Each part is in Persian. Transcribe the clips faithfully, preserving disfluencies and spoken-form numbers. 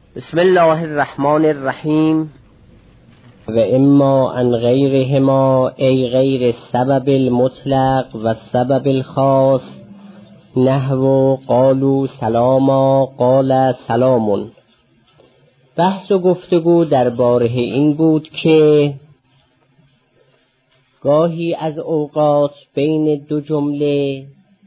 بسم الله الرحمن الرحیم. و اما عن غیرهما ای غیر السبب المطلق و السبب الخاص نحو قالوا سلاما قال سلام. بحث و گفتگو درباره این بود که گاهی از اوقات بین دو جمله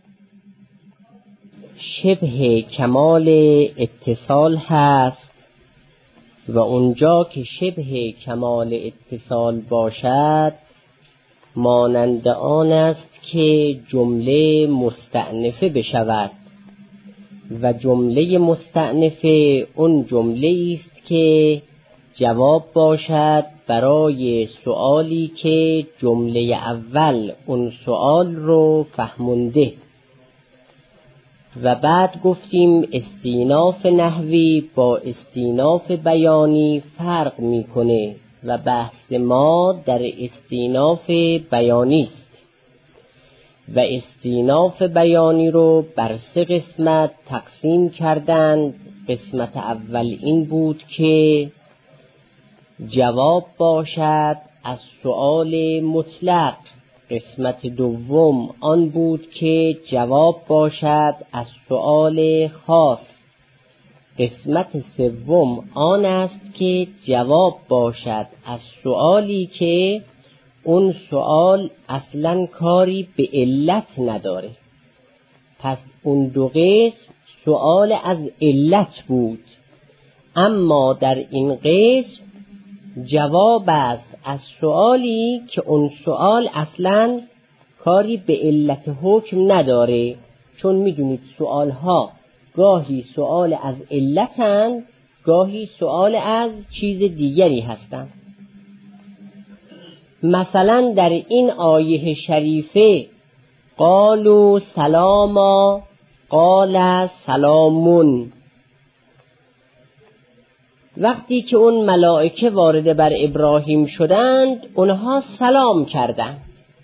شبه کمال اتصال هست و اونجا که شبه کمال اتصال باشد مانند آن است که جمله مستأنفه بشود و جمله مستأنفه اون جمله است که جواب باشد برای سؤالی که جمله اول اون سؤال رو فهمونده. و بعد گفتیم استیناف نحوی با استیناف بیانی فرق میکنه و بحث ما در استیناف بیانی است و استیناف بیانی رو بر سه قسمت تقسیم کردند. قسمت اول این بود که جواب باشد از سؤال مطلق. قسمت دوم آن بود که جواب باشد از سؤال خاص. قسمت سوم آن است که جواب باشد از سؤالی که اون سؤال اصلا کاری به علت نداره. پس اون دو قسم سؤال از علت بود، اما در این قسم جواب است از سؤالی که اون سؤال اصلا کاری به علت حکم نداره. چون میدونید سؤال ها گاهی سؤال از علتند، گاهی سؤال از چیز دیگری هستند. مثلا در این آیه شریفه قالوا سلاما قال سلامون، وقتی که اون ملائکه وارد بر ابراهیم شدند اونها سلام کردند.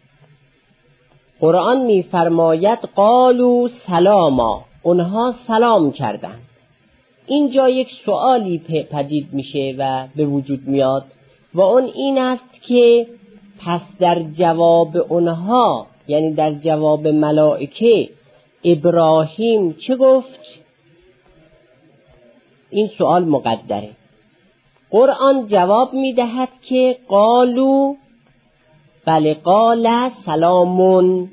قرآن می‌فرماید قالوا سلاما، اونها سلام کردند. اینجا یک سؤالی پدید میشه و به وجود میاد و اون این است که پس در جواب اونها، یعنی در جواب ملائکه، ابراهیم چه گفت؟ این سؤال مقدره. قرآن جواب میدهد که قالو، بله قال سلامون،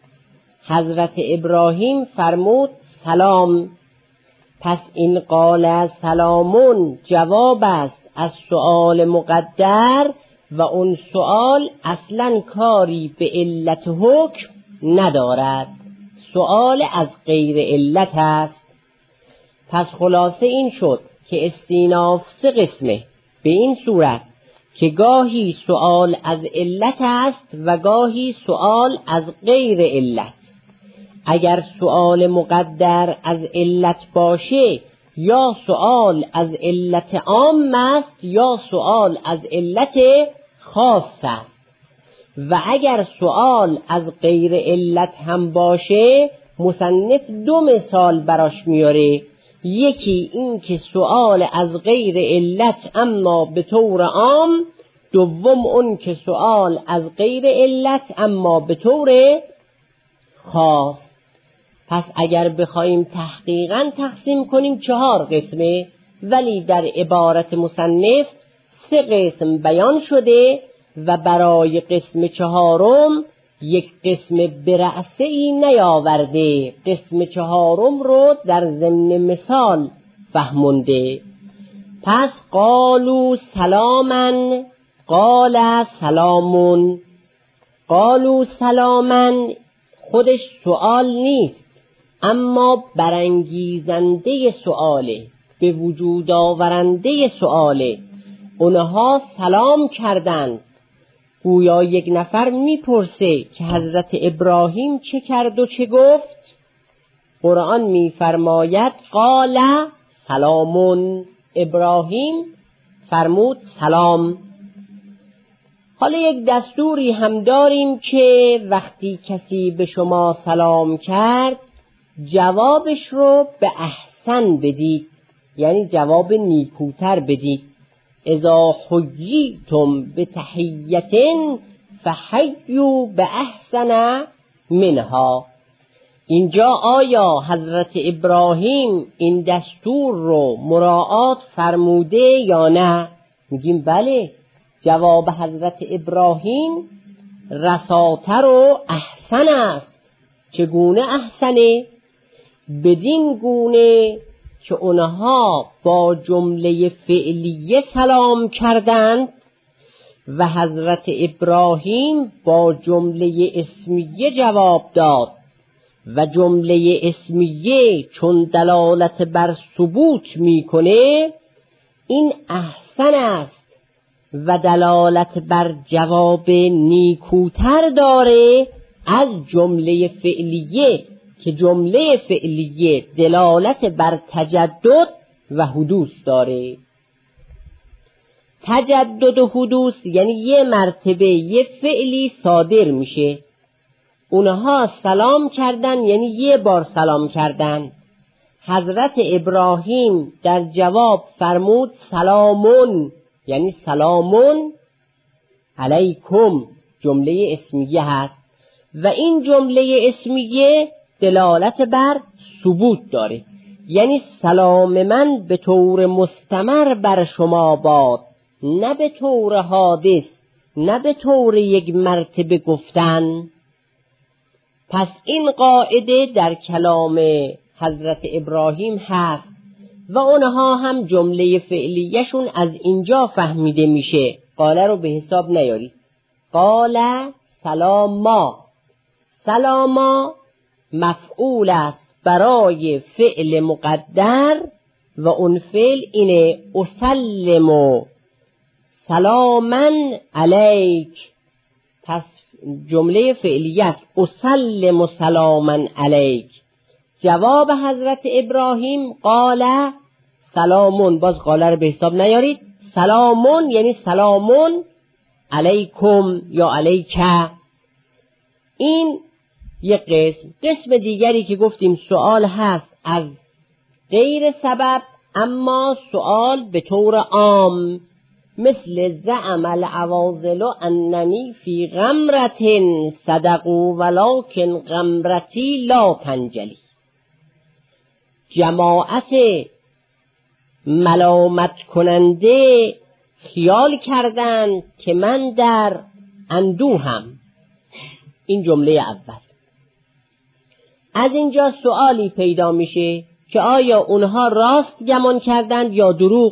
حضرت ابراهیم فرمود سلام. پس این قال سلامون جواب است از سؤال مقدر و اون سؤال اصلا کاری به علت حکم ندارد، سؤال از غیر علت است. پس خلاصه این شد که استیناف سه قسمه، به این صورت که گاهی سؤال از علت است و گاهی سؤال از غیر علت. اگر سؤال مقدر از علت باشه یا سؤال از علت عام است یا سؤال از علت خاص است، و اگر سؤال از غیر علت هم باشه مصنف دو مثال براش میاره. یکی این که سؤال از غیر علت اما به طور عام، دوم اون که سؤال از غیر علت اما به طور خاص. پس اگر بخوایم تحقیقاً تقسیم کنیم چهار قسمه، ولی در عبارت مصنف سه قسم بیان شده و برای قسم چهارم یک قسم برأسه‌ای نیاورده، قسم چهارم رو در ضمن مثال فهمونده. پس قالوا سلامن قال سلامون. قالوا سلامن خودش سؤال نیست، اما برانگیزنده سؤاله، به وجود آورنده سؤاله. اونها سلام کردند. گویا یک نفر میپرسه که حضرت ابراهیم چه کرد و چه گفت. قرآن میفرماید قال سلامون، ابراهیم فرمود سلام. حالا یک دستوری هم داریم که وقتی کسی به شما سلام کرد جوابش رو به احسن بدید. یعنی جواب نیکوتر بدید. اذا حییتم بتحیة فحیوا باحسن منها. اینجا آیا حضرت ابراهیم این دستور رو مراعات فرموده یا نه؟ میگیم بله. جواب حضرت ابراهیم رساتر و احسن است. چگونه احسنه؟ بدین گونه که اونها با جمله فعلیه سلام کردند و حضرت ابراهیم با جمله اسمیه جواب داد و جمله اسمیه چون دلالت بر ثبوت میکنه این احسن است و دلالت بر جواب نیکوتر داره از جمله فعلیه که جمله فعلیه دلالت بر تجدد و حدوث داره. تجدد و حدوث یعنی یه مرتبه یه فعلی صادر میشه. اونها سلام کردن یعنی یه بار سلام کردن. حضرت ابراهیم در جواب فرمود سلامون، یعنی سلامون علیکم، جمله اسمیه هست و این جمله اسمیه دلالت بر ثبوت داره، یعنی سلام من به طور مستمر بر شما باد، نه به طور حادث، نه به طور یک مرتبه گفتن. پس این قاعده در کلام حضرت ابراهیم هست و اونها هم جمله فعلیشون از اینجا فهمیده میشه. قاله رو به حساب نیارید. قاله سلاما، سلاما مفعول است برای فعل مقدر و اون فعل اینه اسلم سلاما علیک. پس جمله فعلیه است اسلم سلاما علیک. جواب حضرت ابراهیم قال سلامون، باز قاله رو به حساب نیارید، سلامون یعنی سلامون علیکم یا علیکه. این یک قسم. قسم دیگری که گفتیم سوال هست از غیر سبب اما سوال به طور عام، مثل زعم العواذل اننی فی غمرة صدقوا ولکن غمرتی لا تنجلی. جماعت ملامت کننده خیال کردند که من در اندوهم. این جمله اول. از اینجا سوالی پیدا میشه که آیا اونها راست گمان کردند یا دروغ؟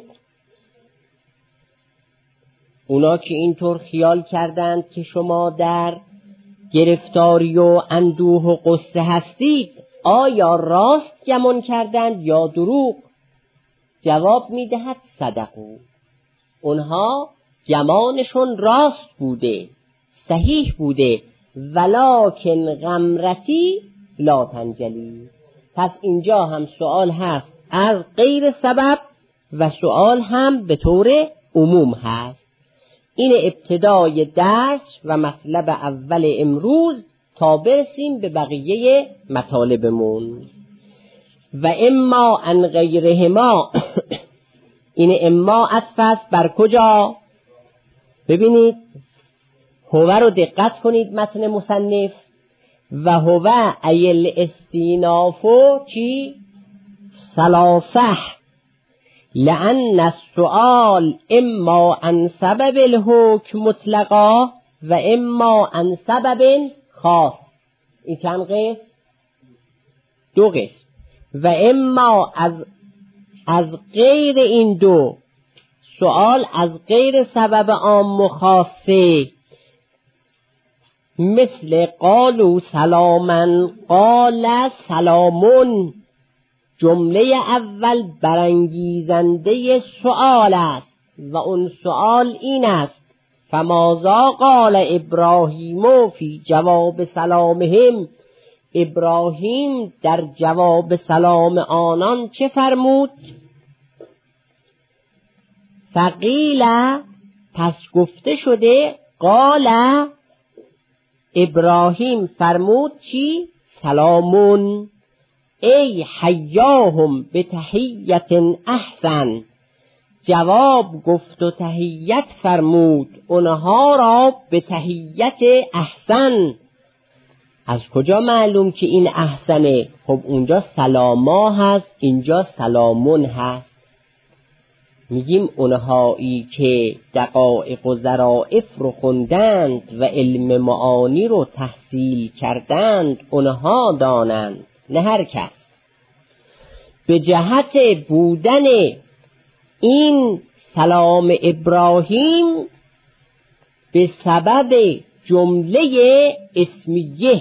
اونا که اینطور خیال کردند که شما در گرفتاری و اندوه و غصه هستید، آیا راست گمان کردند یا دروغ؟ جواب میدهد صدقو. اونها گمانشون راست بوده، صحیح بوده، ولکن غمرتی لا تنجلی. پس اینجا هم سوال هست از غیر سبب و سوال هم به طور عموم هست. این ابتدای درس و مطلب اول امروز تا برسیم به بقیه مطالبمون. و اما عن غیرهما این اما عطف است بر کجا؟ ببینید هو رو دقت کنید متن مصنف. و هو ایل استینافو چی؟ سلاسه، لأن السؤال اما عن سبب الحکم مطلقا و اما عن سبب خاص. این چند قسم؟ دو قسم. و اما از از غیر این دو سؤال از غیر سبب عام و خاصه، مثل قالوا سلاما قال سلامون. جمله اول برانگیزنده سؤال است و اون سؤال این است فماذا قال ابراهیم فی جواب سلامهم. ابراهیم در جواب سلام آنان چه فرمود؟ فقیل، پس گفته شده، قال ابراهیم فرمود چی؟ سلامون. ای حیاهم به تحیت احسن، جواب گفت و تحیت فرمود اونها را به تحیت احسن. از کجا معلوم که این احسنه؟ خب اونجا سلاما هست، اینجا سلامون هست. میگیم اونهایی که دقایق و ظرائف رو خوندند و علم معانی رو تحصیل کردند اونها دانند، نه هر کس. به جهت بودن این سلام ابراهیم به سبب جمله اسمیه،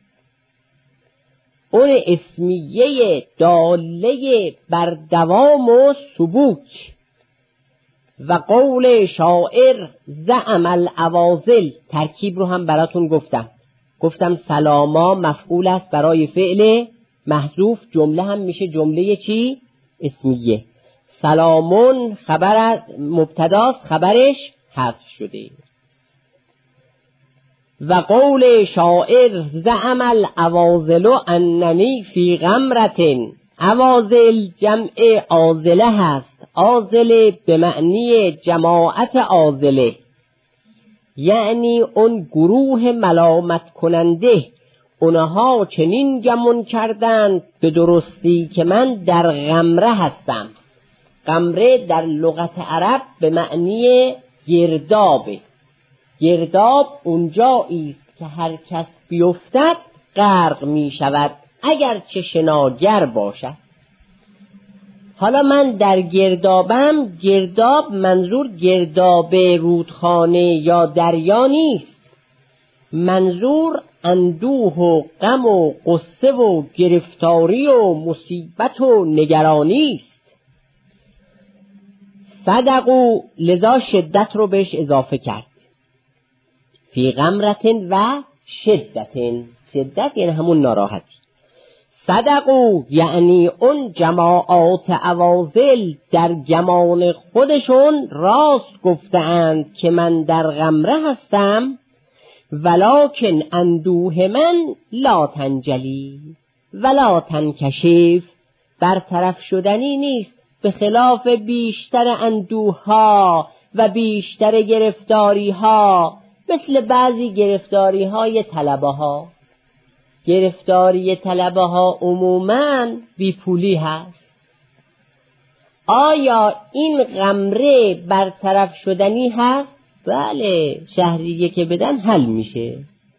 اون اسمیه داله بر دوام و ثبوت، و قول شاعر زعم العوازل، ترکیب رو هم براتون گفتم گفتم سلاما مفعول است برای فعل محذوف، جمله هم میشه جمله چی؟ اسمیه. سلامون خبر از مبتداست، خبرش حذف شده. و قول شاعر زعم العوازل اننی فی غمرة، عوازل جمع عازله هست، عازله به معنی جماعت عازله، یعنی اون گروه ملامت کننده، اونها چنین گمان کردند به درستی که من در غمره هستم. غمره در لغت عرب به معنی گردابه. گرداب اونجایی است که هر کس بیفتد غرق می شود اگر چه شناگر باشد. حالا من در گردابم، گرداب منظور گرداب رودخانه یا دریا نیست، منظور اندوه و غم و غصه و گرفتاری و مصیبت و نگرانی است. صدقوا لذا شدت رو بهش اضافه کرد، فی غمرة و شدت، شدت یعنی همون ناراحتی. صدقوا یعنی اون جماعات عوازل در گمان خودشون راست گفتند که من در غمره هستم، ولکن اندوه من لا تنجلی ولا تنکشف، برطرف شدنی نیست، به خلاف بیشتر اندوه ها و بیشتر گرفتاری ها، مثل بعضی گرفتاری های طلبه ها. گرفتاری طلبه ها عموماً بیپولی هست. آیا این غمره برطرف شدنی هست؟ بله، شهریه که بدن حل میشه.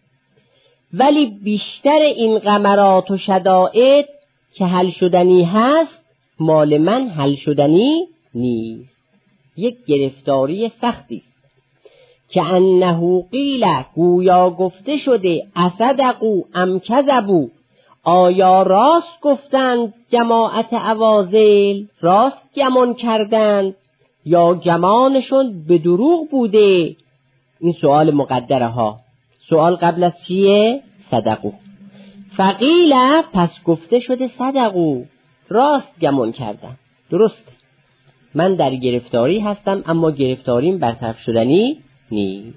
ولی بیشتر این غمرات و شدائد که حل شدنی هست مال من حل شدنی نیست، یک گرفتاری سختی است. که انه قیل، گویا گفته شده، اصدقوا ام کذبوا، آیا راست گفتند جماعت عوازل، راست گمان کردند یا گمانشون به دروغ بوده؟ این سوال مقدره ها. سوال قبل از چیه؟ صدقوا. فقیل، پس گفته شده صدقوا، راست گمان کردن، درست من در گرفتاری هستم اما گرفتاریم برطرف شدنی نیست.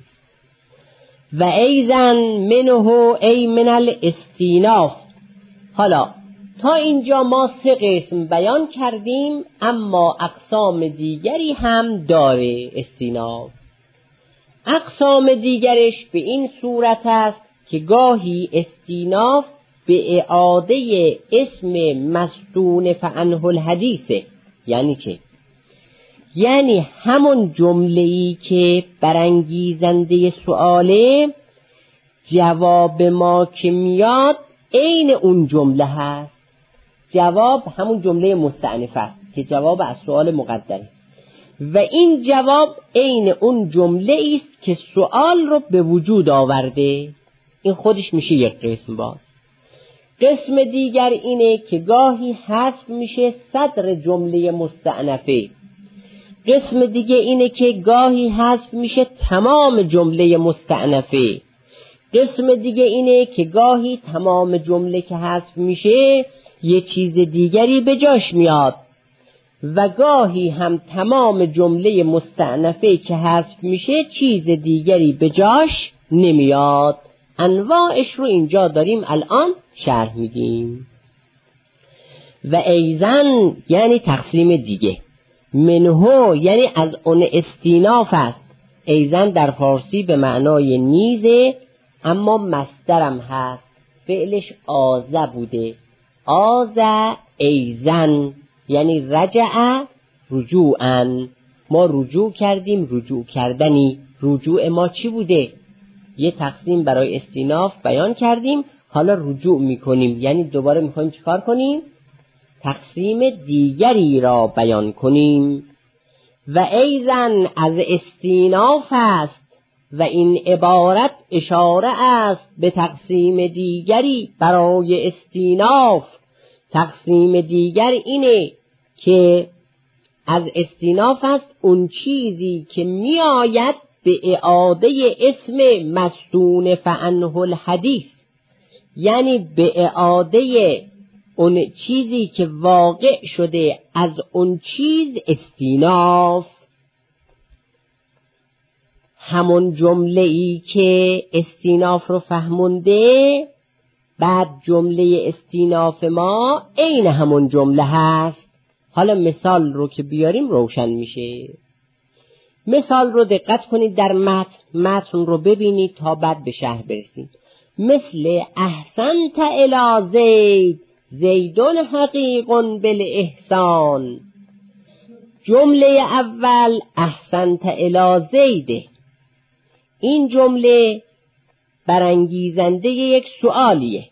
و ایزن منه ای من الاستیناف. حالا تا اینجا ما سه قسم بیان کردیم، اما اقسام دیگری هم داره استیناف. اقسام دیگرش به این صورت است که گاهی استیناف به اعاده اسم مستونف عنه الحدیثه. یعنی چه؟ یعنی همون جمله‌ای که برانگیزنده سؤاله، جواب ما که میاد عین اون جمله هست. جواب همون جمله مستأنفه است که جواب از سؤال مقدره، و این جواب عین اون جمله است که سؤال رو به وجود آورده. این خودش میشه یک قسم. باز قسم دیگر اینه که گاهی حذف میشه صدر جمله مستأنفه. قسم دیگه اینه که گاهی حذف میشه تمام جمله مستأنفه. قسم دیگه اینه که گاهی تمام جمله که حذف میشه یه چیز دیگری به جاش میاد، و گاهی هم تمام جمله مستأنفه که حذف میشه چیز دیگری به جاش نمیاد. انواعش رو اینجا داریم الان شرح میدیم. و ایزن یعنی تقسیم دیگه، منهو یعنی از اون استیناف است. ایزن در فارسی به معنای نیزه، اما مصدرم هست، فعلش آزه بوده. آزه ایزن یعنی رجع رجوعا، ما رجوع کردیم، رجوع کردنی. رجوع ما چی بوده؟ یه تقسیم برای استیناف بیان کردیم، حالا رجوع میکنیم، یعنی دوباره میخوایم چیکار کنیم؟ تقسیم دیگری را بیان کنیم. و ایزن از استیناف است و این عبارت اشاره است به تقسیم دیگری برای استیناف. تقسیم دیگر اینه که از استیناف است اون چیزی که می آید به اعاده اسم مستونف عنه الحدیث، یعنی به اعاده اون چیزی که واقع شده از اون چیز استیناف. همون جمله ای که استیناف رو فهمونده، بعد جمله استیناف ما عین همون جمله هست. حالا مثال رو که بیاریم روشن میشه. مثال رو دقت کنید در متن، متن رو ببینید تا بعد به شرح برسید. مثل احسنت الی زید، زیدون حقیق بالاحسان. جمله اول احسنت الی زیده، این جمله برانگیزنده یک سؤالیه.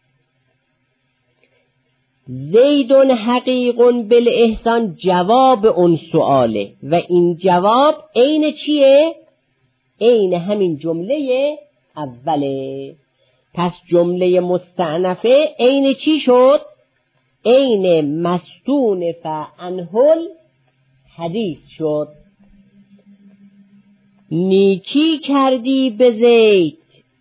زیدون حقیق بالاحسان جواب اون سؤاله و این جواب عین چیه؟ عین همین جمله اوله. پس جمله مستأنفه عین چی شد؟ عین مستونف عنه الحدیث شد. نیکی کردی به زید،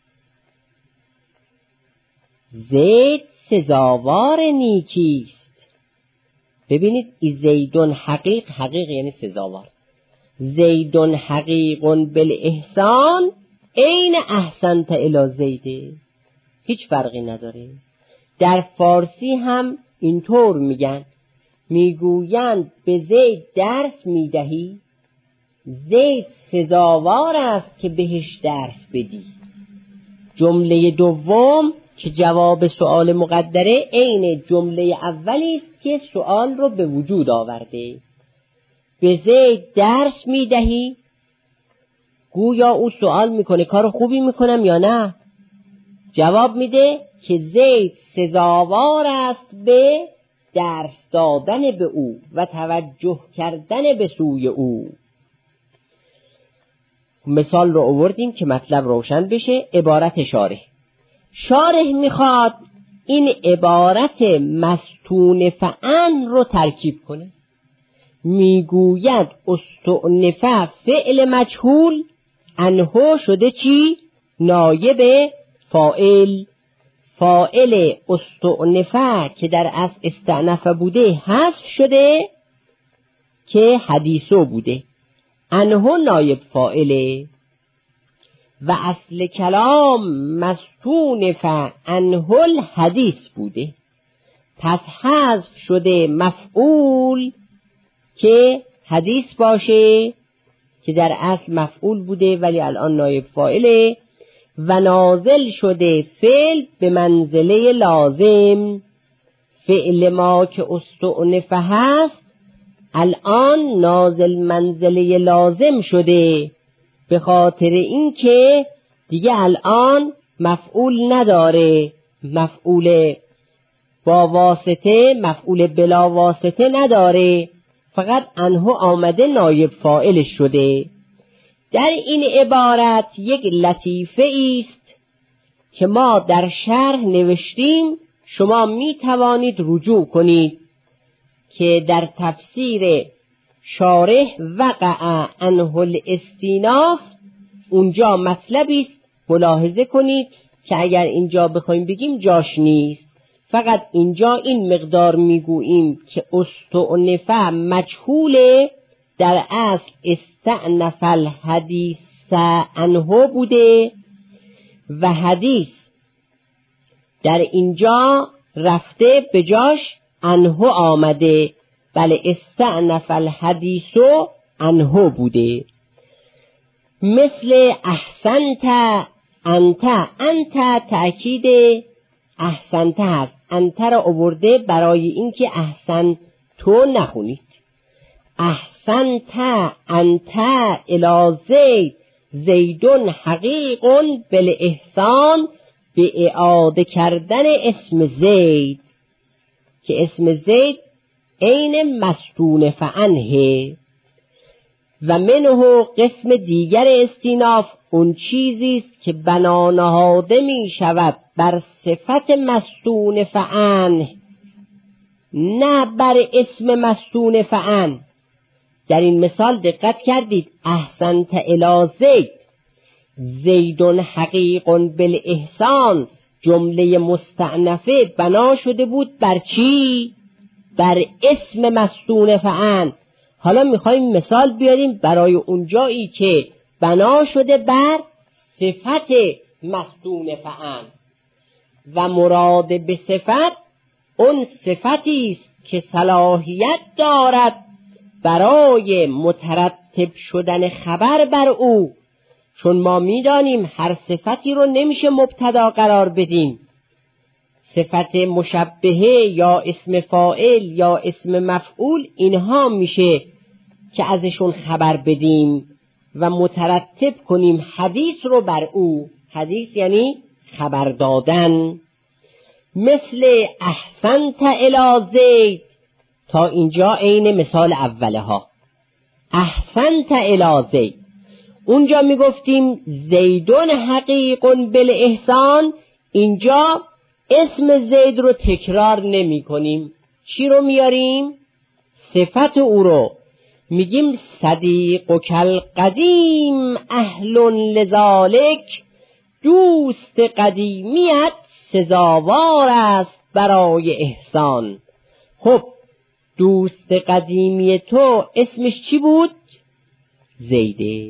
زید سزاوار نیکیست. ببینید ای زیدون حقیق، حقیق یعنی سزاوار. زیدون حقیق بالاحسان عین احسنت الی زیده، هیچ فرقی نداره. در فارسی هم اینطور میگن، میگویند به زید درس میدهی، زید سزاوار است که بهش درس بدی. جمله دوم که جواب سؤال مقدره عین جمله اولی است که سؤال رو به وجود آورده. به زید درس میدهی، گویا او سؤال میکنه کار خوبی میکنم یا نه؟ جواب میده که زید سزاوار است به درس دادن به او و توجه کردن به سوی او. مثال رو آوردیم که مطلب روشن بشه. عبارت شارح، شارح میخواد این عبارت مستونف عن رو ترکیب کنه. میگوید استؤنف فعل مجهول، عنه شده چی؟ نایب فاعل. فاعل استؤنفه که در اصل استعنف بوده حذف شده که حدیثو بوده. عنه نایب فاعله و اصل کلام مستونف عنه الحدیث بوده، پس حذف شده مفعول که حدیث باشه که در اصل مفعول بوده ولی الان نایب فاعله، و نازل شده فعل به منزله لازم. فعل ما که استؤنفه هست الان نازل منزله لازم شده، به خاطر اینکه دیگه الان مفعول نداره، مفعول با واسطه، مفعول بلا واسطه نداره، فقط عنه آمده نایب فاعلش شده. در این عبارت یک لطیفه است که ما در شرح نوشتیم، شما می توانید رجوع کنید که در تفسیر شارح وقع عنه الاستیناف اونجا مطلبی است ملاحظه کنید که اگر اینجا بخوایم بگیم جاش نیست. فقط اینجا این مقدار میگوییم که استؤنفه مجهوله، در اصل استعنف الحدیث عنه بوده و حدیث در اینجا رفته به جاش عنه آمده، بله استعنف الحدیث عنه بوده. مثل احسنت انت، انت تأکید احسنت هست، انت را آورده برای اینکه احسن تو نخونید. احسنت انت الی زید، زیدون حقیق بالاحسان، به اعاده کردن اسم زید که اسم زید عین مستون فعنه. و منه قسم دیگر استیناف، اون چیزی است که بنا نهاده می شود بر صفت مستون فعنه، نه بر اسم مستون فعن. در این مثال دقت کردید، احسنت الی زید، زیدون حقیق بالاحسان، جمله مستأنفه بنا شده بود بر چی؟ بر اسم مستون فعن. حالا میخوایم مثال بیاریم برای اون جایی که بنا شده بر صفت مستون فعن. و مراد به صفت اون صفتی است که صلاحیت دارد برای مترتب شدن خبر بر او، چون ما میدانیم هر صفتی رو نمیشه مبتدا قرار بدیم. صفت مشبهه یا اسم فاعل یا اسم مفعول، اینها میشه که ازشون خبر بدیم و مترتب کنیم حدیث رو بر او. حدیث یعنی خبر دادن. مثل احسنت الی زید، تا اینجا عین مثال اوله ها. احسنت الی زید، اونجا میگفتیم زیدون حقیق بالاحسان، اینجا اسم زید رو تکرار نمی کنیم. چی رو میاریم؟ صفت او رو میگیم صدیق کل قدیم اهل لذالک، دوست قدیمیت سزاوار است برای احسان. خب دوست قدیمی تو اسمش چی بود؟ زیده.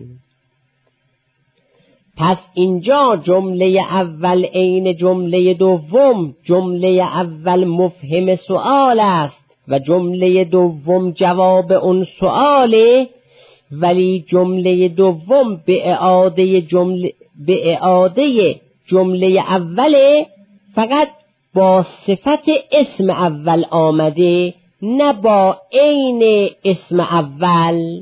پس اینجا جمله اول عین جمله دوم، جمله اول مفهم سؤال است و جمله دوم جواب اون سؤاله، ولی جمله دوم به اعاده جمله به اعاده جمله اوله، فقط با صفت اسم اول آمده، نه با عین اسم اول.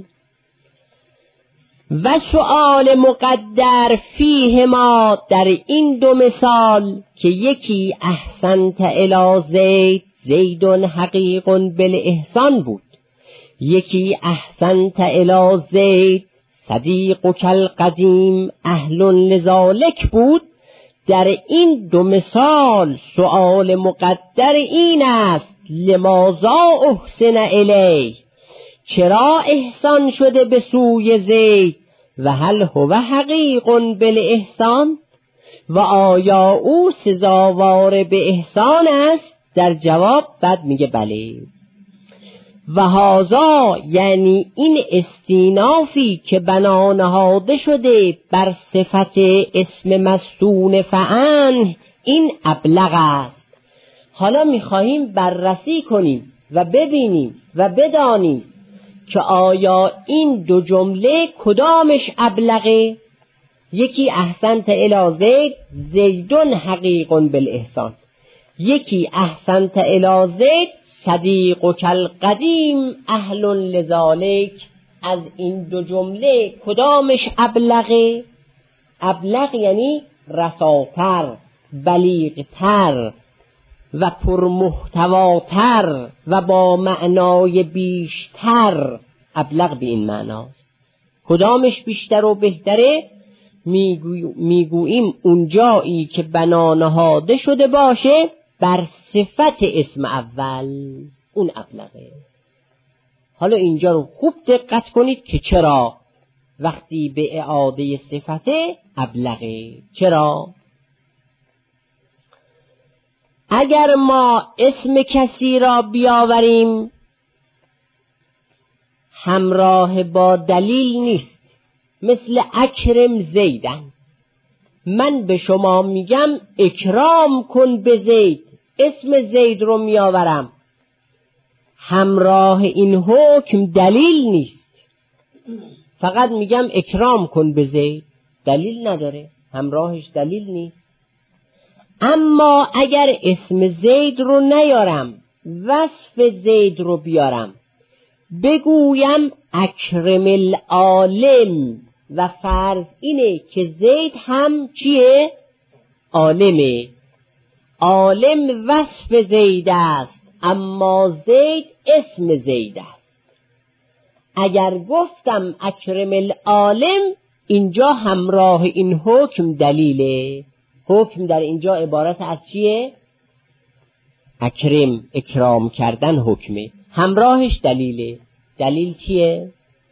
و سؤال مقدر فیه ما، در این دو مثال که یکی احسنت الی زید، زیدون حقیق بالاحسان بود، یکی احسنت الی زید صدیقک القدیم اهل لذالک بود، در این دو مثال سؤال مقدر این است لماذا احسن الیه، چرا احسان شده به سوی زید، و هل هو حقیق بالاحسان، و آیا او سزاوار به احسان است؟ در جواب بعد میگه بله. و هذا یعنی این استینافی که بنا نهاده شده بر صفت اسم مستون فعن، این ابلغ است. حالا میخواهیم بررسی کنیم و ببینیم و بدانیم که آیا این دو جمله کدامش ابلغه؟ یکی احسنت الی زید، زیدون حقیق بالاحسان، یکی احسنت الی زید صدیقک القدیم اهل لذالک. از این دو جمله کدامش ابلغه؟ ابلغ یعنی رساتر، بلیغتر و پرمحتواتر و با معنای بیشتر. ابلغ به این معناست. کدامش بیشتر و بهتره؟ میگو... میگوییم اونجایی که بنا نهاده شده باشه بر صفت اسم اول، اون ابلغه. حالا اینجا رو خوب دقت کنید که چرا وقتی به اعاده صفت ابلغه. چرا؟ اگر ما اسم کسی را بیاوریم همراه با دلیل نیست، مثل اکرم زیدن، من به شما میگم اکرام کن به زید، اسم زید رو میآورم، همراه این حکم دلیل نیست. فقط میگم اکرام کن به زید، دلیل نداره، همراهش دلیل نیست. اما اگر اسم زید رو نیارم، وصف زید رو بیارم، بگویم اکرم العالم و فرض اینه که زید هم چیه؟ عالمه. عالم وصف زید است اما زید اسم زید است. اگر گفتم اکرم العالم، اینجا همراه این حکم دلیله. حکم در اینجا عبارت از چیه؟ اکرم، اکرام کردن حکمه، همراهش دلیله. دلیل چیه؟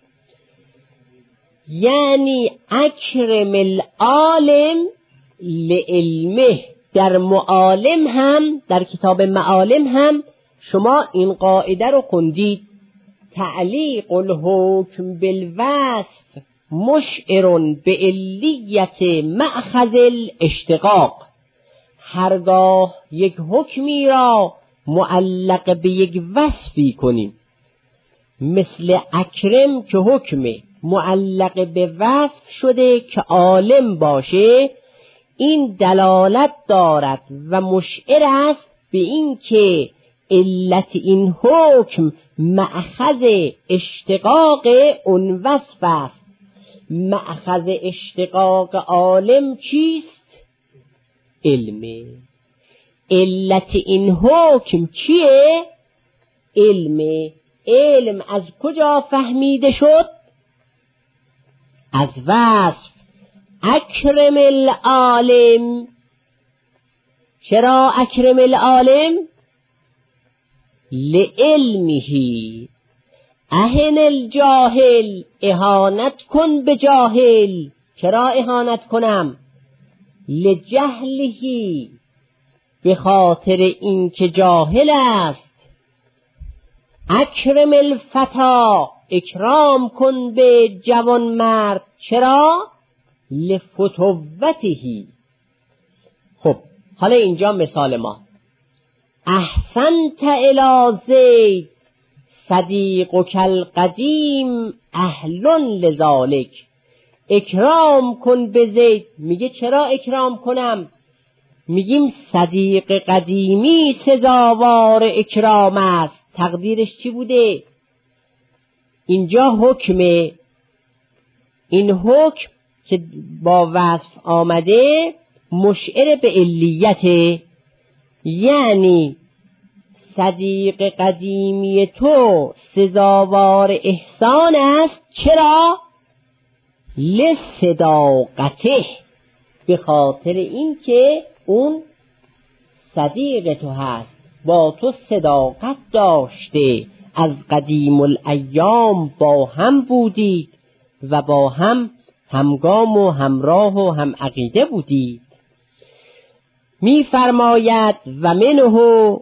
یعنی اکرم العالم لعلمه. در معالم هم، در کتاب معالم هم شما این قاعده رو خوندید: تعلیق الحکم بالوصف مشعر به علیت مأخذ الاشتقاق. هرگاه یک حکمی را معلق به یک وصفی کنیم، مثل اکرم که حکم معلق به وصف شده که عالم باشه، این دلالت دارد و مشعر است به این که علت این حکم مأخذ اشتقاق اون وصف است. مأخذ اشتقاق عالم چیست؟ علمه. علت این حکم چیه؟ علمه. علم از کجا فهمیده شد؟ از وصف. اکرم العالم. چرا اکرم العالم؟ لعلمه. اهن الجاهل. اهانت کن به جاهل. چرا اهانت کنم؟ لجهله. به خاطر این که جاهل است. اکرم الفتا. اکرام کن به جوان مرد. چرا؟ لفتوته. خب حالا اینجا مثال ما: احسنت الی زید صدیقک القدیم اهل لذالک. اکرام کن به زید. میگه چرا اکرام کنم؟ میگیم صدیق قدیمی سزاوار اکرام است. تقدیرش چی بوده؟ اینجا حکمه. این حکم که با وصف آمده مشعر به علیت، یعنی صدیق قدیمی تو سزاوار احسان است. چرا؟ لصداقته. به خاطر این که اون صدیق تو هست، با تو صداقت داشته، از قدیم الایام با هم بودید و با هم همگام و همراه و هم عقیده بودید. می فرماید و منه.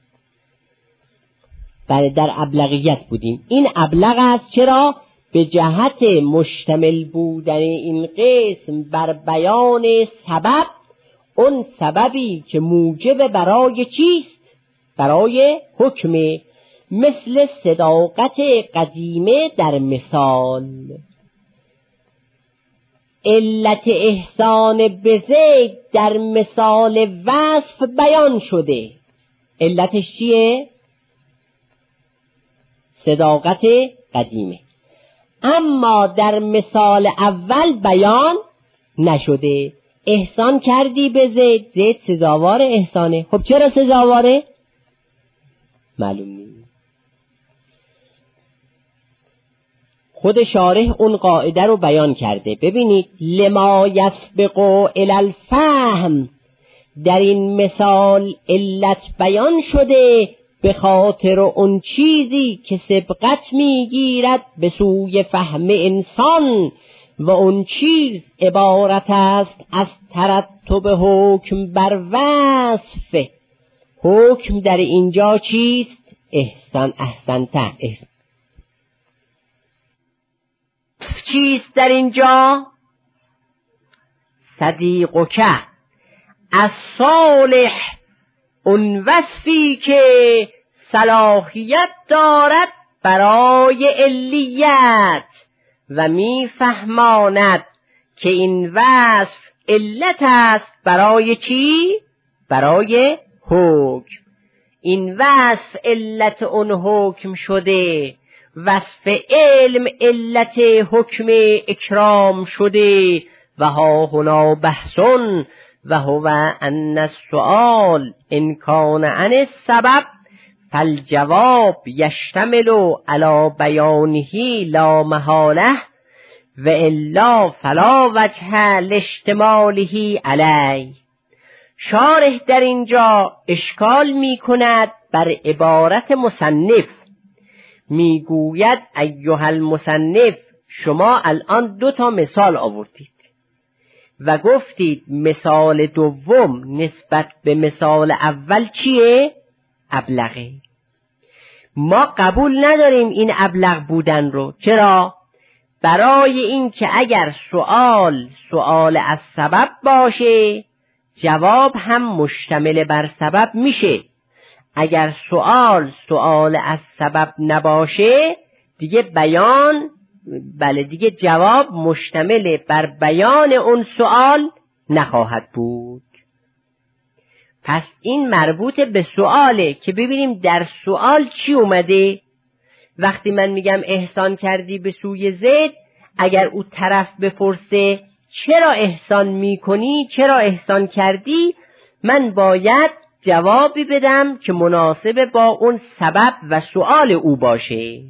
بله در ابلغیت بودیم. این ابلغ است. چرا؟ به جهت مشتمل بودن این قسم بر بیان سبب، اون سببی که موجب برای چیست؟ برای حکمه. مثل صداقت قدیمه در مثال. علت احسان به زید در مثال وصف بیان شده. علتش چیه؟ صداقت قدیمه. اما در مثال اول بیان نشده. احسان کردی به زید، زید سزاوار احسانه. خب چرا سزاواره؟ معلوم نیست. خود شارح اون قاعده رو بیان کرده. ببینید: لما یسبق الی الفهم. در این مثال علت بیان شده به خاطر اون چیزی که سبقت میگیرد به سوی فهم انسان، و اون چیز عبارت است از ترتب حکم بر وصف. حکم در اینجا چیست؟ احسان. احسنته. احسان. چیست در اینجا؟ صدیقک. از صالح، اون وصفی که صلاحیت دارد برای علیت و میفهماند که این وصف علت است برای چی؟ برای حکم. این وصف علت اون حکم شده، وصف علم علت حکم اکرام شده. و ها هنا بحثن و هو ان السؤال ان کان عن السبب فالجواب یشتمل علی بیانه لا محاله و الا فلا وجه لاشتماله علی. شارح در اینجا اشکال می کند بر عبارت مصنف. می گوید ایها المصنف، شما الان دو تا مثال آوردید و گفتید مثال دوم نسبت به مثال اول چیه؟ ابلغه. ما قبول نداریم این ابلغ بودن رو. چرا؟ برای این که اگر سوال سوال از سبب باشه جواب هم مشتمل بر سبب میشه. اگر سوال سوال از سبب نباشه دیگه بیان بله دیگه جواب مشتمل بر بیان اون سوال نخواهد بود. پس این مربوط به سواله که ببینیم در سوال چی اومده. وقتی من میگم احسان کردی به سوی زید، اگر او طرف بپرسه چرا احسان میکنی، چرا احسان کردی، من باید جوابی بدم که مناسب با اون سبب و سؤال او باشه.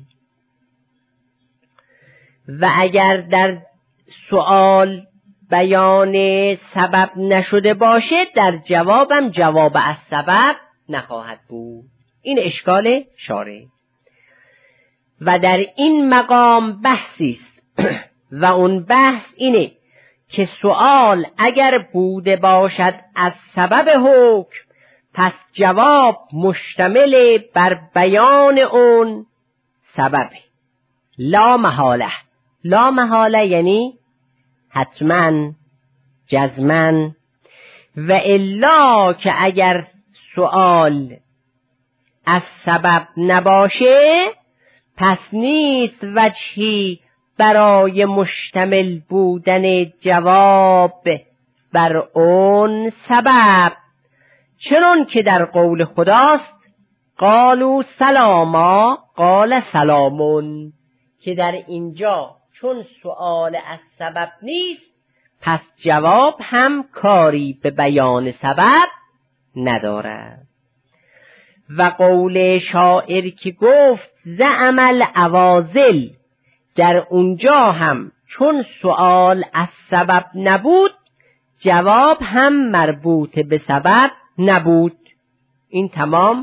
و اگر در سؤال بیان سبب نشده باشه در جوابم جواب از سبب نخواهد بود. این اشکال شارح. و در این مقام بحثی است و اون بحث اینه که سؤال اگر بوده باشد از سبب حکم پس جواب مشتمل بر بیان اون سبب لا محاله. لا محاله یعنی حتما جزمن. و الا که اگر سؤال از سبب نباشه پس نیست وجهی برای مشتمل بودن جواب بر اون سبب، چنان که در قول خداست قالوا سلاما قال سلامون، که در اینجا چون سؤال از سبب نیست پس جواب هم کاری به بیان سبب ندارد. و قول شاعر که گفت زعم العوازل، در اونجا هم چون سؤال از سبب نبود جواب هم مربوط به سبب نبود. این تمام.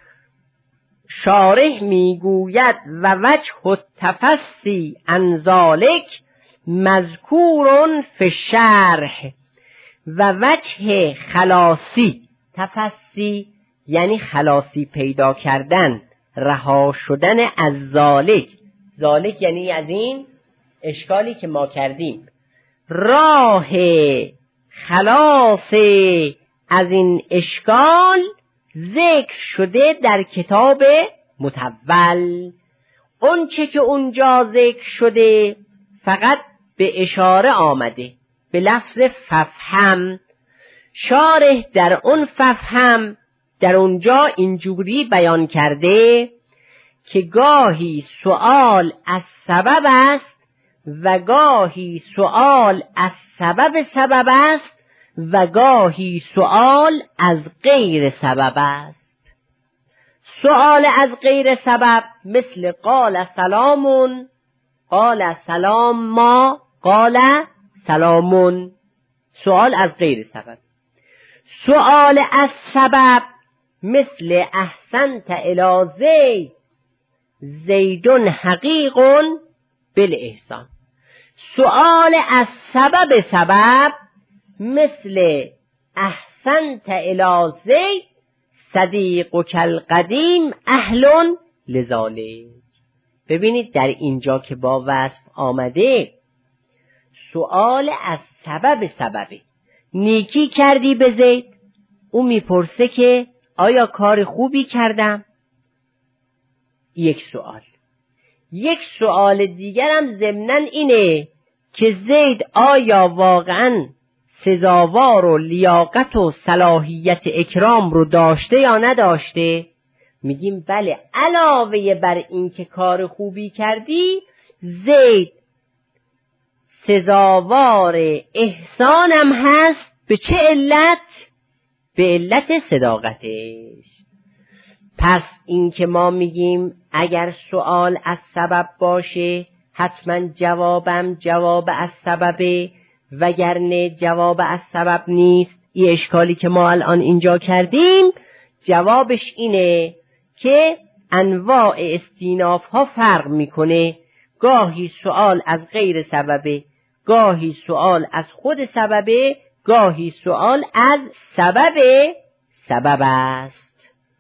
شارح میگوید و وجه التفصی عن ذلک مذکور فی الشرح. و وجه خلاصی، تفصی یعنی خلاصی پیدا کردن، رها شدن از ذالک. ذالک یعنی از این اشکالی که ما کردیم. راه خلاص از این اشکال ذکر شده در کتاب متول. اون چه که اونجا ذکر شده فقط به اشاره آمده به لفظ ففهم. شارح در اون ففهم در اونجا اینجوری بیان کرده که گاهی سؤال از سبب است و گاهی سؤال از سبب سبب است و گاهی سؤال از غیر سبب است. سؤال از غیر سبب مثل قال سلامون قال سلام ما قال سلامون، سؤال از غیر سبب. سؤال از سبب مثل احسنت الی زید زیدون حقیق بالاحسان. سؤال از سبب سبب مثل احسنت الی زید صدیقک القدیم اهل لذالک. ببینید در اینجا که با وصف آمده سؤال از سبب سببه. نیکی کردی به زید، او میپرسه که آیا کار خوبی کردم؟ یک سوال. یک سوال دیگرم ضمناً اینه که زید آیا واقعاً سزاوار و لیاقت و صلاحیت اکرام رو داشته یا نداشته؟ میگیم بله، علاوه بر این که کار خوبی کردی، زید سزاوار احسانم هست. به چه علت؟ به علت صداقتش. پس این که ما میگیم اگر سوال از سبب باشه حتما جوابم جواب از سببه، وگرنه جواب از سبب نیست، این اشکالی که ما الان اینجا کردیم جوابش اینه که انواع استیناف ها فرق میکنه. گاهی سوال از غیر سببه، گاهی سوال از خود سببه، گاهی سوال از سبب سبب است.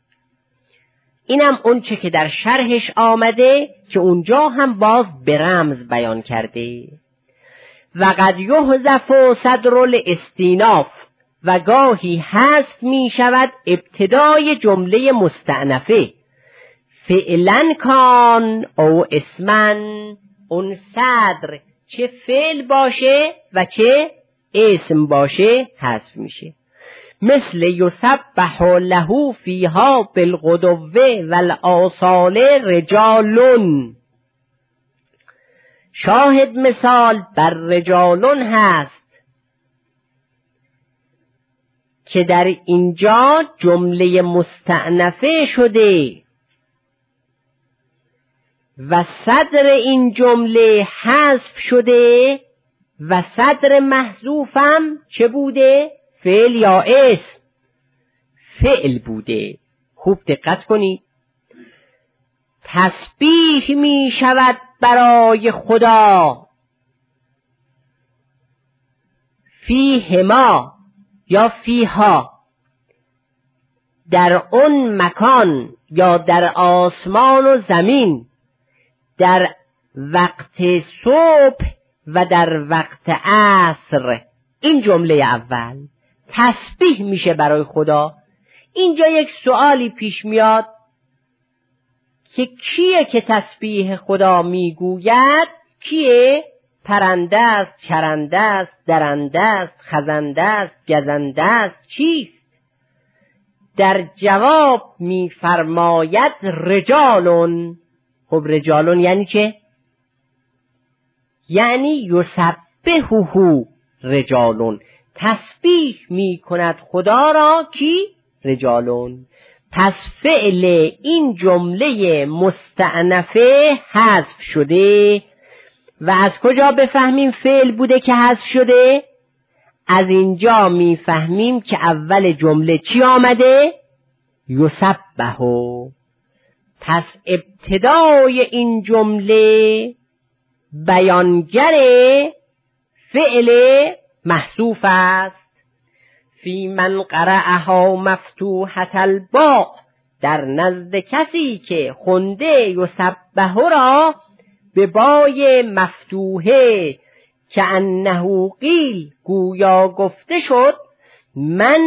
اینم اون چه که در شرحش آمده که اونجا هم باز به رمز بیان کرده. و قد یحذف صدر الاستیناف، و گاهی حذف می شود ابتدای جمله مستأنفه. فعلن کان او اسمن، اون صدر چه فعل باشه و چه اسم باشه حذف میشه. مثل یسبح له فیها بالغدو والآصال رجالون. شاهد مثال بر رجالون هست که در اینجا جمله مستأنفه شده و صدر این جمله حذف شده و صدر محذوفم چه بوده؟ فعل یا اسم؟ فعل بوده. خوب دقت کنید. تسبیح می شود برای خدا فیهما یا فیها، در اون مکان یا در آسمان و زمین، در وقت صبح و در وقت عصر. این جمله اول تسبیح میشه برای خدا. اینجا یک سوالی پیش میاد که کیه که تسبیح خدا میگوید؟ کیه؟ پرنده است، چرنده است، درنده است، خزنده است، گزنده است، چیست؟ در جواب میفرماید رجالون. خب رجالون یعنی چه؟ یعنی یسبحه رجالون، تسبیح می کند خدا را کی؟ رجالون. پس فعل این جمله مستأنفه حذف شده. و از کجا بفهمیم فعل بوده که حذف شده؟ از اینجا میفهمیم که اول جمله چی آمده؟ یسبحه. پس ابتدای این جمله بیانگر فعل محذوف است. فی من قرأها مفتوحة الباء، در نزد کسی که خونده یسبحه را به بای مفتوحه، که انه قیل گویا گفته شد، من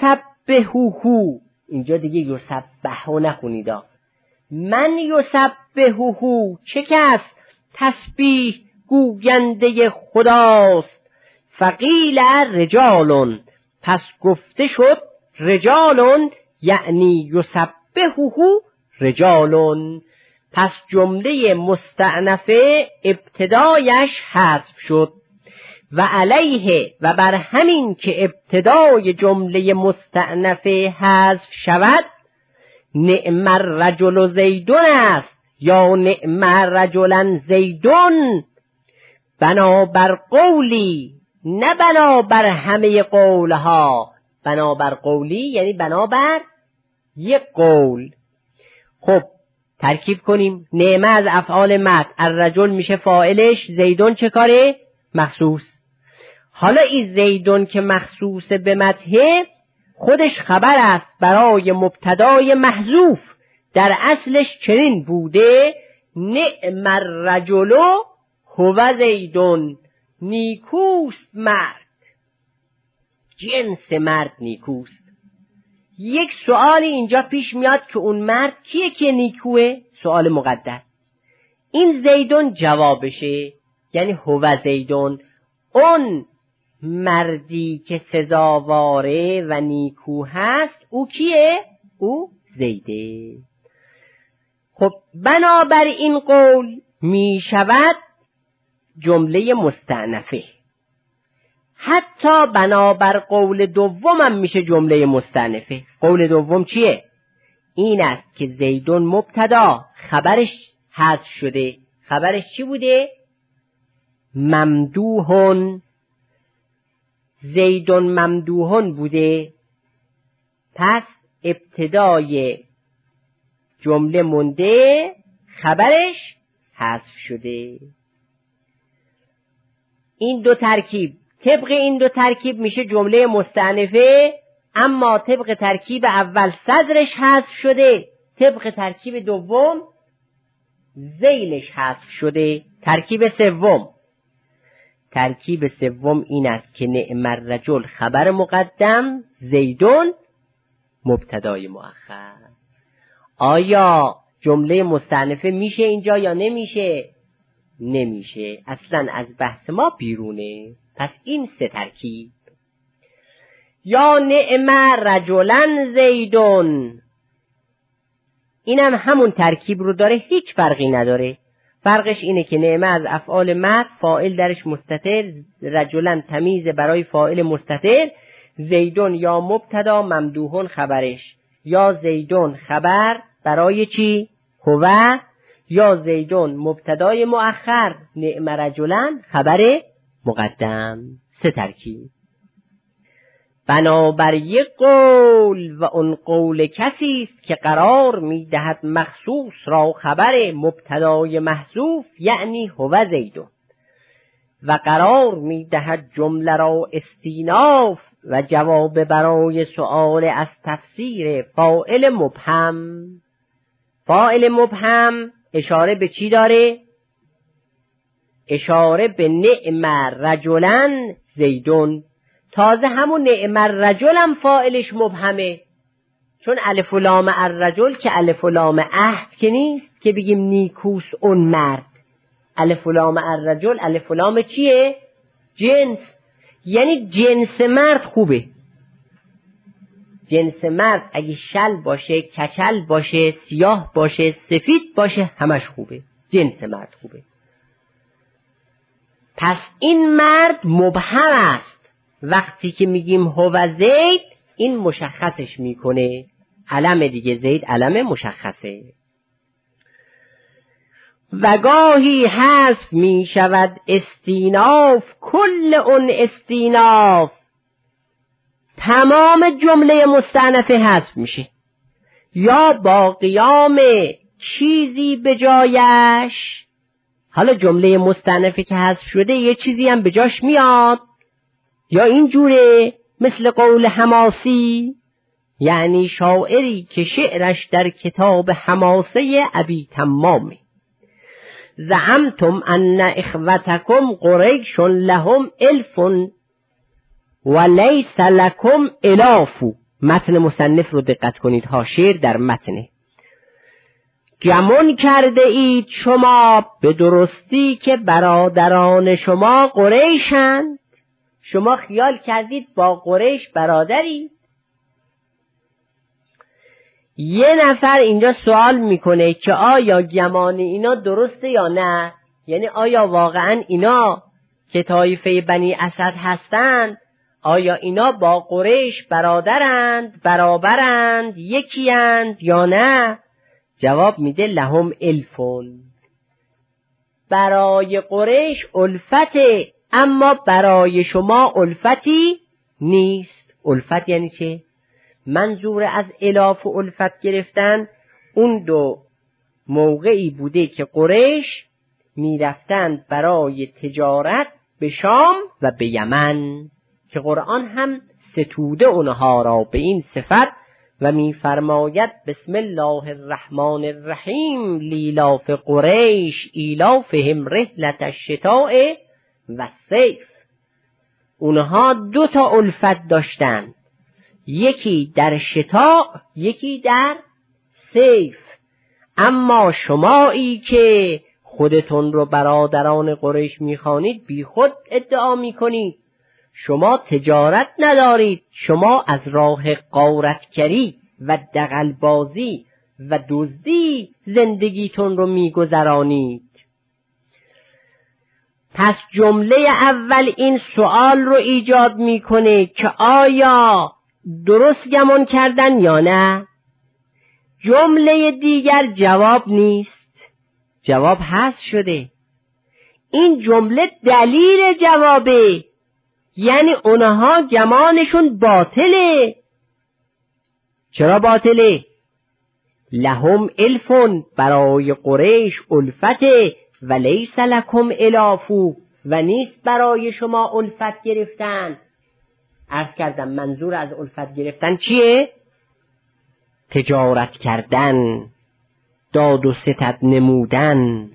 یسبحه. اینجا دیگه یسبحه نخونید، من یسبحه چه کس؟ تسبیح گوینده خداست. فقیل رجالون، پس گفته شد رجالون، یعنی یسبحه رجالون. پس جمله مستأنفه ابتدایش حذف شد. و علیه، و بر همین که ابتدای جمله مستأنفه حذف شود، نعم الرجل زیدون است یا نعم رجلا زیدون، بنابر قولی، نه بنابر همه قولها. بنابر قولی یعنی بنابر یک قول. خب ترکیب کنیم. نعمه از افعال مدح، الرجل میشه فاعلش، زیدون چه کاره؟ مخصوص. حالا این زیدون که مخصوص به مدحه خودش خبر است برای مبتدای محذوف. در اصلش چنین بوده: نعم الرجل هو زیدون، نیکوست مرد، جنس مرد نیکوست. یک سوالی اینجا پیش میاد که اون مرد کیه که نیکوه؟ سوال مقدر. این زیدون جوابشه، یعنی هو زیدون، اون مردی که سزاواره و نیکو هست او کیه؟ او زیده. خب بنابر این قول می شود جمله مستأنفه. حتی بنابر قول دوم هم میشه جمله مستأنفه. قول دوم چیه؟ این است که زیدون مبتدا، خبرش حذف شده. خبرش چی بوده؟ ممدوحون. زیدون ممدوحون بوده. پس ابتدای جمله مونده، خبرش حذف شده. این دو ترکیب، طبق این دو ترکیب میشه جمله مستأنفه، اما طبق ترکیب اول صدرش حذف شده، طبق ترکیب دوم ذیلش حذف شده. ترکیب سوم ترکیب سوم این است که نعم الرجل خبر مقدم، زیدون مبتدای مؤخر. آیا جمله مستأنفه میشه اینجا یا نمیشه؟ نمیشه، اصلا از بحث ما بیرونه. پس این سه ترکیب، یا نعم رجلن زیدون، اینم هم همون ترکیب رو داره، هیچ فرقی نداره. فرقش اینه که نعمه از افعال مد، فاعل درش مستتر، رجلن تمیز برای فاعل مستتر، زیدون یا مبتدا، ممدوحون خبرش، یا زیدون خبر برای چی؟ هو، یا زیدون مبتدای مؤخر، نعم رجلن خبر مقدم. سه ترکیب. بنابر یک قول و اون قول کسی است که قرار میدهد مخصوص را خبر مبتدای محذوف، یعنی هو زیدون، و قرار میدهد جمله را استیناف و جواب برای سؤال از تفسیر فاعل مبهم. فاعل مبهم اشاره به چی داره؟ اشاره به نعم رجلن زیدون. تازه همون نعم الرجل هم فاعلش مبهمه، چون الف و لام الرجل که الف و لام عهد که نیست که بگیم نیکوس اون مرد. الف و لام الرجل الف و لام چیه؟ جنس، یعنی جنس مرد خوبه. جنس مرد اگه شل باشه، کچل باشه، سیاه باشه، سفید باشه، همش خوبه. جنس مرد خوبه. پس این مرد مبهم است. وقتی که میگیم هو زید، این مشخصش میکنه. علم دیگه، زید علم مشخصه. و گاهی حذف میشود استیناف، کل اون استیناف، تمام جمله مستأنفه حذف میشه، یا با قیام چیزی به جایش. حالا جمله مستأنفه که حذف شده یه چیزی هم به جاش میاد، یا اینجوره مثل قول حماسی، یعنی شاعری که شعرش در کتاب حماسه ابی تمامه. زعمتم ان اخوتکم قریش لهم الف و لیس لکم الاف. متن مصنف رو دقت کنید ها، شعر در متنه. گمان کرده اید شما به درستی که برادران شما قریشند. شما خیال کردید با قریش برادری؟ یه نفر اینجا سوال میکنه که آیا گمان اینا درسته یا نه؟ یعنی آیا واقعا اینا که طایفه بنی اسد هستند، آیا اینا با قریش برادرند، برابرند، یکیند یا نه؟ جواب میده لهم الفون. برای قریش الفته، اما برای الفا الفتی نیست. الفت یعنی چه؟ منظور از الاف و الفت گرفتن اون دو موقعی بوده که قریش میرفتند برای تجارت به شام و به یمن، که قرآن هم ستوده اونها را به این صفت و میفرماید بسم الله الرحمن الرحیم لیلاف قریش ایلافهم رحلت الشتاء و الصیف. اونها دو تا الفت داشتند، یکی در شتاء یکی در صیف. اما شمایی که خودتون رو برادران قریش میخوانید بی خود ادعا میکنید. شما تجارت ندارید، شما از راه غارتگری و دغل‌بازی و دزدی زندگیتون رو میگذرانید. پس جمله اول این سوال رو ایجاد میکنه که آیا درست گمان کردن یا نه؟ جمله دیگر جواب نیست، جواب حذف شده. این جمله دلیل جوابه، یعنی اونها گمانشون باطله. چرا باطله؟ لهم الفون، برای قریش الفته، و لیس لکم الافو، و نیست برای ما الفت گرفتن. عرض کردم منظور از الفت گرفتن چیه؟ تجارت کردن، داد و ستد نمودن.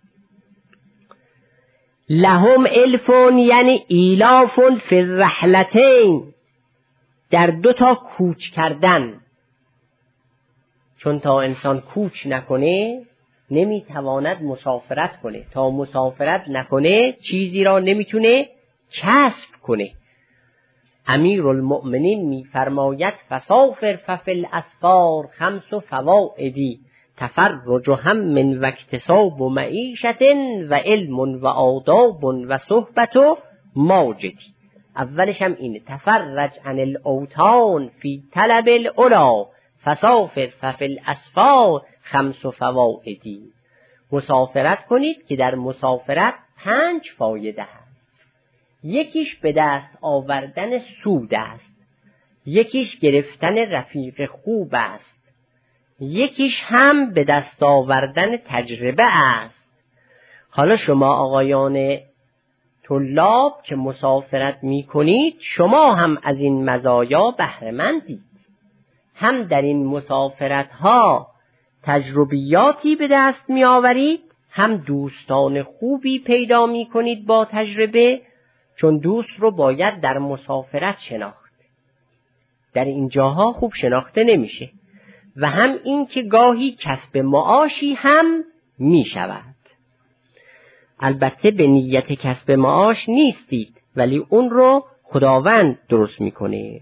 لهم الفون یعنی ایلافون فی الرحلتین، در دو تا کوچ کردن. چون تا انسان کوچ نکنه نمیتواند مسافرت کنه، تا مسافرت نکنه چیزی را نمیتونه کسب کنه. امیرالمؤمنین میفرماید فسافر ففی الاسفار خمس فوائدی، تفرج هم من و اکتساب و معیشت و علم و آداب و صحبت و ماجدی. اولش هم اینه، تفرج عن الاوطان فی طلب العلا، فسافر ففی الاسفار خمس فوائدی. مسافرت کنید که در مسافرت پنج فایده هست. یکیش به دست آوردن سود است، یکیش گرفتن رفیق خوب است، یکیش هم به دست آوردن تجربه است. حالا شما آقایان طلاب که مسافرت می کنید، شما هم از این مزایا بهره مندید. هم در این مسافرت ها تجربیاتی به دست می آورید، هم دوستان خوبی پیدا می کنید با تجربه، چون دوست رو باید در مسافرت شناخت، در این جاها خوب شناخته نمیشه. و هم این که گاهی کسب معاشی هم می شود. البته به نیت کسب معاش نیستید، ولی اون رو خداوند درست میکنه.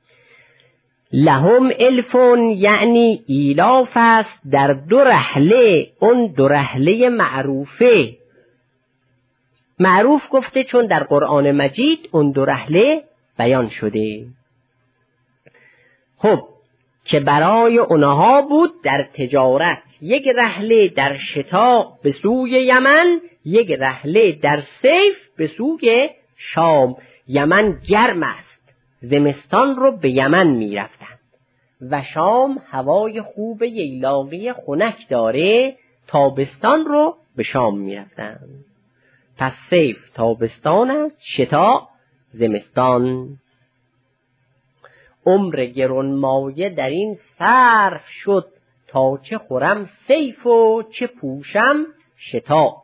لهم الفون یعنی ایلاف است در دو رحله، اون دو رحله معروفه. معروف گفته چون در قرآن مجید اون دو رحله بیان شده. خب که برای اونها بود در تجارت، یک رحله در شتاء به سوی یمن، یک رحله در صیف به سوی شام. یمن گرم است، زمستان رو به یمن می رفتن و شام هوای خوب ییلاقی خنک داره، تابستان رو به شام می رفتن. پس صیف تابستان است، شتاء زمستان. عمر گرانمایه در این صرف شد، تا چه خورم صیف و چه پوشم شتاء.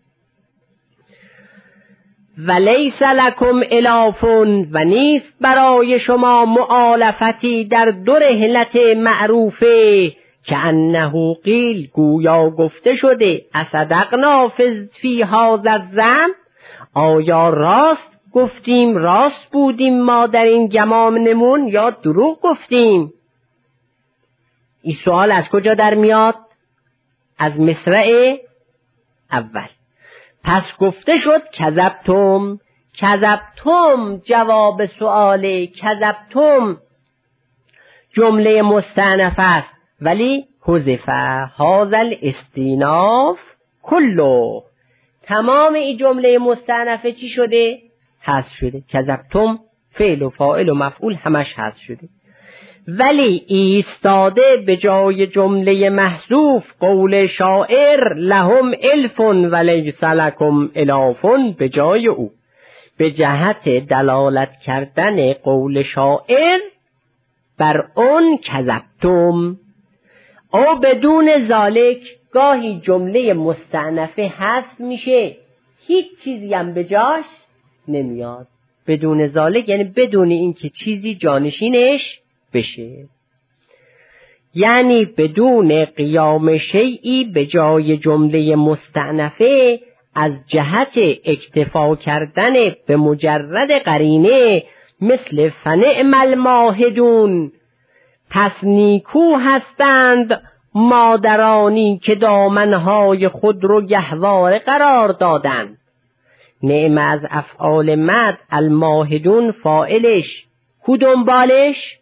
و لیس لکم الافون، و نیست برای شما مؤالفتی در دو رحلت معروفه. که انه قیل، گویا گفته شده، اصدقنا فی هذا الظن، آیا راست گفتیم، راست بودیم ما در این گمانمون، یا دروغ گفتیم؟ این سوال از کجا در میاد؟ از مصرع اول. پس گفته شد کذبتم. کذبتم جواب سؤاله، کذبتم جمله مستأنف است، ولی حذف هذا الاستیناف کله. تمام این جمله مستأنفه چی شده؟ حذف شده. کذبتم فعل و فاعل و مفعول همش حذف شده، ولی ایستاده به جای جمله محذوف قول شاعر لهم الفون و لیس لکم الافون به جای او، به جهت دلالت کردن قول شاعر بر اون کذبتم. او بدون ذالک، گاهی جمله مستأنفه حذف میشه، هیچ چیزی هم به جاش نمیاد. بدون ذالک یعنی بدون این که چیزی جانشینش بشه. یعنی بدون قیام شیئی به جای جمله مستأنفه از جهت اکتفا کردن به مجرد قرینه مثل فنعم الماهدون، پس نیکو هستند مادرانی که دامنهای خود رو گهواره قرار دادند. نعم از افعال مد، الماهدون فاعلش، کو دنبالش؟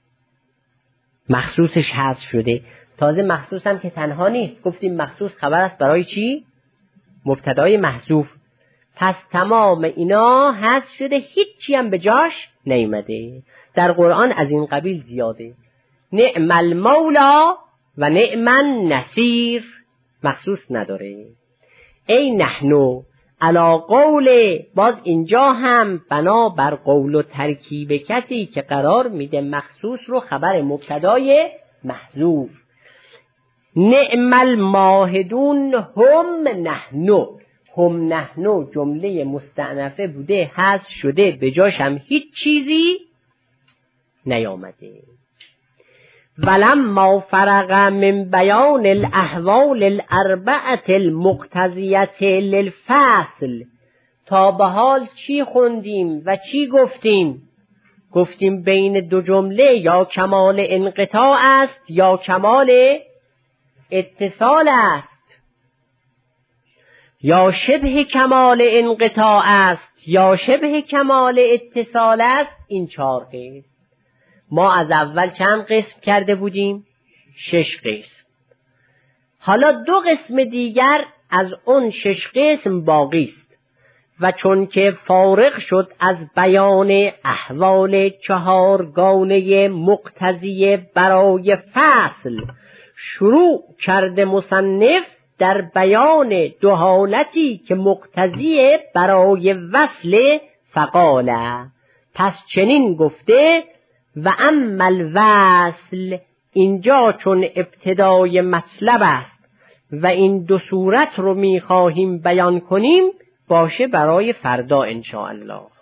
مخصوصش حذف شده. تازه مخصوص هم که تنها نیست، گفتیم مخصوص خبر است برای چی؟ مبتدای محذوف. پس تمام اینا حذف شده، هیچی هم به جاش نیامده. در قرآن از این قبیل زیاده. نعم المولا و نعم النصیر مخصوص نداره. ای نحنو علا قول، باز اینجا هم بنا بر قول و ترکیب کسی که قرار میده مخصوص رو خبر مبتدای محذوف. نعم الماهدون هم نحنو، هم نحنو جمله مستأنفه بوده، حذف شده، به جاش هم هیچ چیزی نیامده. ولما فرغ من بیان الاحوال الاربعه المقتضیه للفصل، تا به حال چی خوندیم و چی گفتیم؟ گفتیم بین دو جمله یا کمال انقطاع است یا کمال اتصال است، یا شبه کمال انقطاع است یا شبه کمال اتصال است. این چهار قسم. ما از اول چند قسم کرده بودیم؟ شش قسم. حالا دو قسم دیگر از اون شش قسم باقی است و چون که فارغ شد از بیان احوال چهارگانه مقتضی برای فصل، شروع کرده مصنف در بیان دو حالتی که مقتضی برای وصل. فقاله، پس چنین گفته و اما الوصل، اینجا چون ابتدای مطلب است و این دو صورت رو میخواهیم بیان کنیم، باشه برای فردا انشاءالله.